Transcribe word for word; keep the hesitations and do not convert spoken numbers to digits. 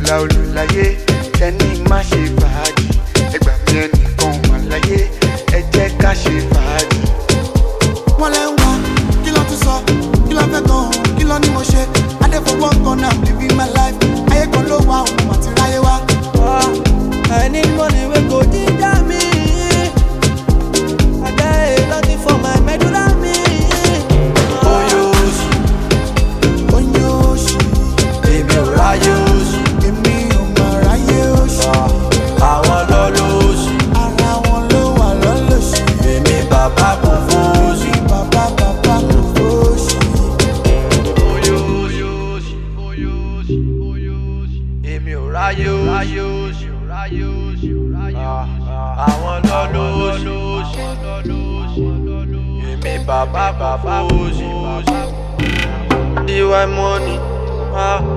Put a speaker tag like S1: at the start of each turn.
S1: olùlà olùláyé ẹni má ṣe fàájì ẹgbà mi ẹnìkan wà láyé ẹ jẹ́ ká ṣe fàájì.
S2: wọ́n lẹ́ ń wá kí ló tún sọ kí ló fẹ́ gan-an kí ló ní mo ṣe adéfowó kan náà living my life ayé kan ló wà òun àti ráyé wá.
S3: I need money wey go ginger me. I got a lot for my medulla me.
S2: Oyoshi, Oyoshi,
S3: Èmi ò ráyè òṣì.
S2: èmi ò mà ráyè òṣì.
S3: Àwọn lọ́lọ́ṣì.
S2: Ara wọn ló wà lọ́lọ́ṣì.
S3: Èmi bàbá kò fòṣì.
S2: Bàbá bàbá kò fòṣì.
S3: Oyoshi, Oyoshi, Oyoshi. Èmi ò ráyè òṣì. Àwọn lọ́lọ́ṣì. Èmi bàbá bàbá òṣì. D Y money. Ah.